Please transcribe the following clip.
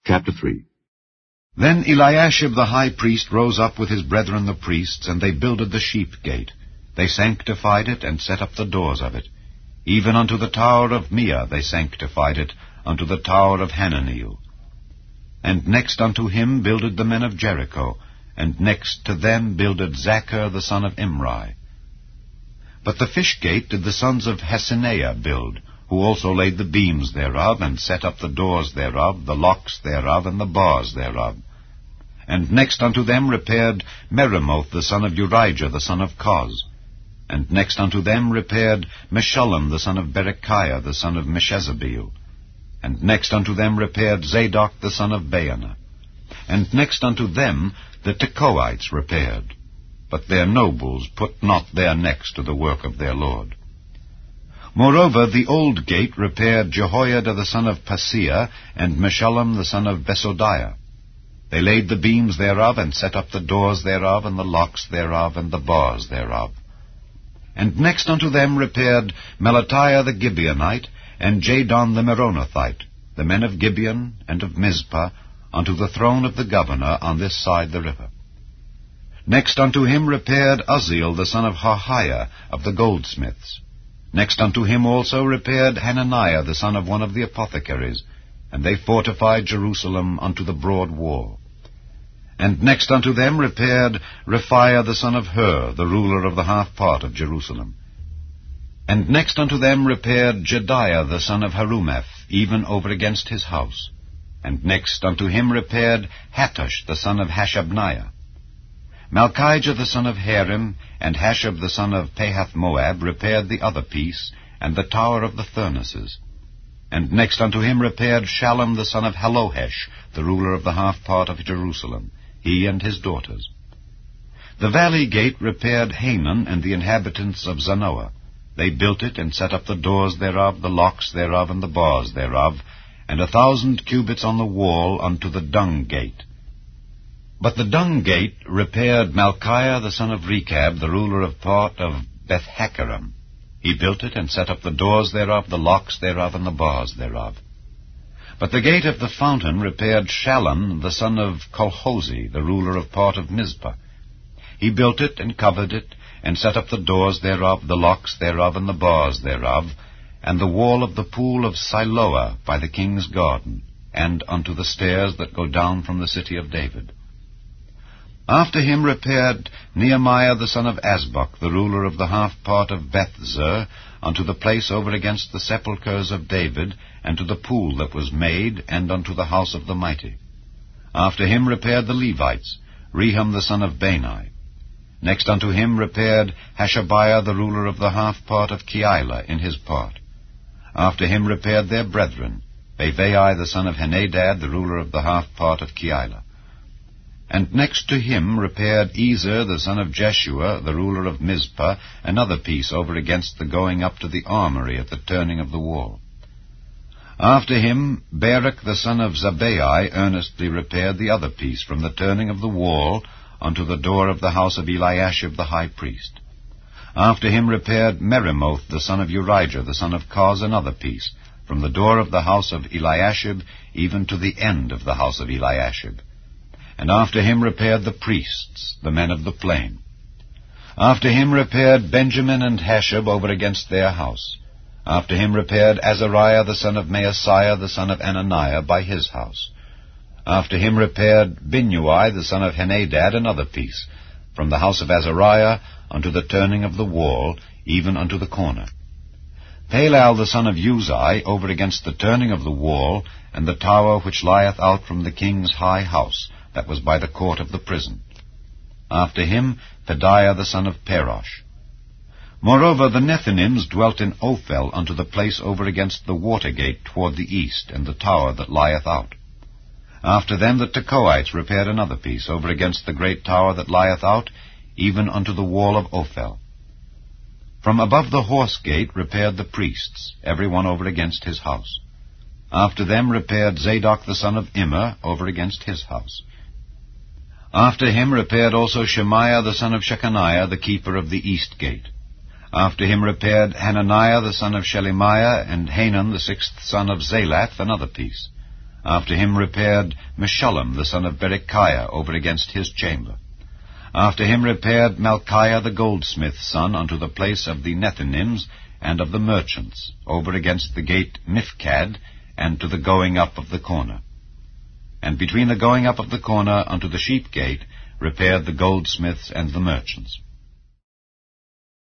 Chapter 3. Then Eliashib the high priest rose up with his brethren the priests, and they builded the sheep gate. They sanctified it, and set up the doors of it. Even unto the tower of Meah they sanctified it, unto the tower of Hananeel. And next unto him builded the men of Jericho, and next to them builded Zachar the son of Imri. But the fish gate did the sons of Hasenaah build, who also laid the beams thereof, and set up the doors thereof, the locks thereof, and the bars thereof. And next unto them repaired Meremoth the son of Urijah the son of Koz. And next unto them repaired Meshullam the son of Berechiah the son of Meshezabeel. And next unto them repaired Zadok the son of Baana. And next unto them the Tekoites repaired. But their nobles put not their necks to the work of their lord. Moreover, the old gate repaired Jehoiada the son of Paseah, and Meshullam the son of Besodiah. They laid the beams thereof, and set up the doors thereof, and the locks thereof, and the bars thereof. And next unto them repaired Melatiah the Gibeonite, and Jadon the Meronothite, the men of Gibeon and of Mizpah, unto the throne of the governor on this side the river. Next unto him repaired Uzziel the son of Harhiah of the goldsmiths. Next unto him also repaired Hananiah the son of one of the apothecaries, and they fortified Jerusalem unto the broad wall. And next unto them repaired Rephaiah the son of Hur, the ruler of the half part of Jerusalem. And next unto them repaired Jediah the son of Harumaph, even over against his house. And next unto him repaired Hattush the son of Hashabniah. Malchijah the son of Harim, and Hashab the son of Pahath-Moab repaired the other piece, and the tower of the furnaces. And next unto him repaired Shallum the son of Halohesh, the ruler of the half part of Jerusalem, he and his daughters. The valley gate repaired Hanan and the inhabitants of Zanoah. They built it, and set up the doors thereof, the locks thereof, and the bars thereof, and 1,000 cubits on the wall unto the dung gate. But the dung gate repaired Malchiah the son of Rechab, the ruler of part of Beth-Hakerem. He built it, and set up the doors thereof, the locks thereof, and the bars thereof. But the gate of the fountain repaired Shallum the son of Colhozi, the ruler of part of Mizpah. He built it, and covered it, and set up the doors thereof, the locks thereof, and the bars thereof, and the wall of the pool of Siloah by the king's garden, and unto the stairs that go down from the city of David. After him repaired Nehemiah the son of Azbuk, the ruler of the half part of Bethzer, unto the place over against the sepulchres of David, and to the pool that was made, and unto the house of the mighty. After him repaired the Levites, Rehum the son of Bani. Next unto him repaired Hashabiah the ruler of the half part of Keilah in his part. After him repaired their brethren, Bavai the son of Henadad, the ruler of the half part of Keilah. And next to him repaired Ezer the son of Jeshua, the ruler of Mizpah, another piece over against the going up to the armory at the turning of the wall. After him Barak the son of Zabbai earnestly repaired the other piece from the turning of the wall unto the door of the house of Eliashib the high priest. After him repaired Meremoth the son of Urijah the son of Koz another piece, from the door of the house of Eliashib even to the end of the house of Eliashib. And after him repaired the priests, the men of the plain. After him repaired Benjamin and Hashab over against their house. After him repaired Azariah the son of Maaseiah the son of Ananiah by his house. After him repaired Binnui the son of Henadad another piece, from the house of Azariah unto the turning of the wall, even unto the corner. Palal the son of Uzai over against the turning of the wall, and the tower which lieth out from the king's high house, that was by the court of the prison. After him Pedaiah the son of Parosh. Moreover the Nethinims dwelt in Ophel unto the place over against the water gate toward the east, and the tower that lieth out. After them the Tekoites repaired another piece over against the great tower that lieth out, even unto the wall of Ophel. From above the horse gate repaired the priests, every one over against his house. After them repaired Zadok the son of Immer over against his house. After him repaired also Shemaiah the son of Shechaniah, the keeper of the east gate. After him repaired Hananiah the son of Shelemiah, and Hanan the 6th son of Zalath another piece. After him repaired Meshullam the son of Berechiah over against his chamber. After him repaired Malchiah the goldsmith's son unto the place of the Nethinims and of the merchants, over against the gate Mifkad, and to the going up of the corner. And between the going up of the corner unto the sheep gate repaired the goldsmiths and the merchants.